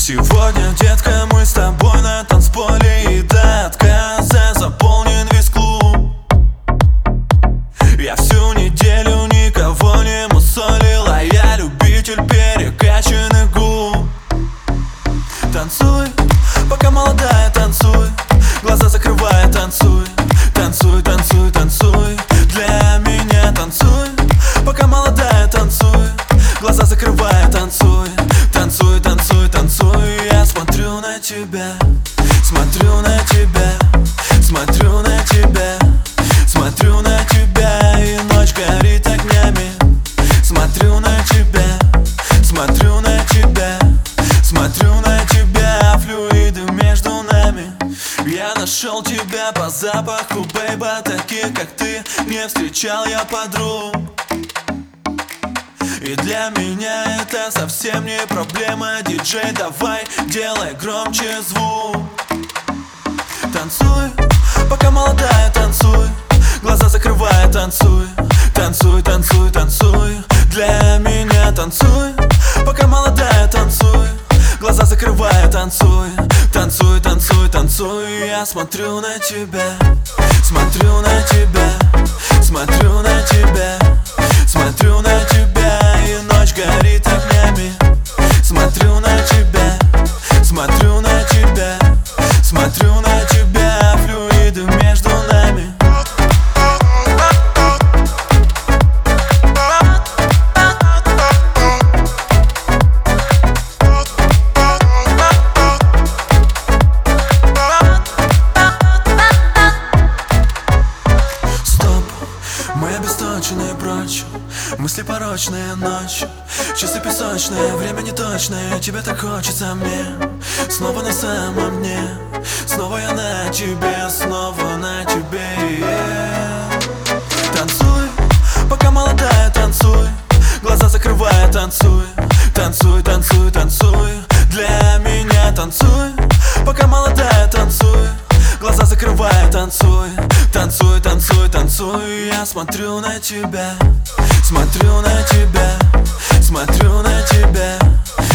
Сегодня, детка, мы с тобой на танцполе, и до отказа заполнен весь клуб. Я всю неделю никого не мусолил, а я любитель перекачанных губ. Танцуй, пока молодая, танцуй, глаза закрывая, танцуй. Танцуй, танцуй, танцуй, для меня танцуй, пока молодая, танцуй, глаза закрывая, танцуй. Танцуй, танцуй, танцуй, я смотрю на тебя, смотрю на тебя, смотрю на тебя, смотрю на тебя, и ночь горит огнями. Смотрю на тебя, смотрю на тебя, смотрю на тебя, флюиды между нами. Я нашел тебя по запаху, бейба, таких как ты не встречал я подруг. И для меня это совсем не проблема. Диджей, давай, делай громче звук. Танцуй, пока молодая, танцуй, глаза закрывая, танцуй. Танцуй, танцуй, танцуй, для меня танцуй, пока молодая, танцуй, глаза закрывая, танцуй. Танцуй, танцуй, танцуй, я смотрю на тебя, смотрю на тебя, смотрю на тебя, смотрю на тебя, и ночь горит огнями. Смотрю на тебя, смотрю на тебя, смотрю на тебя, флюиды между нами. Мы обесточенные прочь, мысли порочные ночью, часы песочные, время неточное. Тебе так хочется мне, снова на самом дне. Снова я на тебе, снова на тебе, Танцуй, пока молодая, танцуй, глаза закрывая, танцуй. Танцуй, танцуй, танцуй, для меня танцуй, пока молодая, танцуй, глаза закрывая, танцуй. Танцуй, танцуй, танцуй, я смотрю на тебя, смотрю на тебя, смотрю на тебя,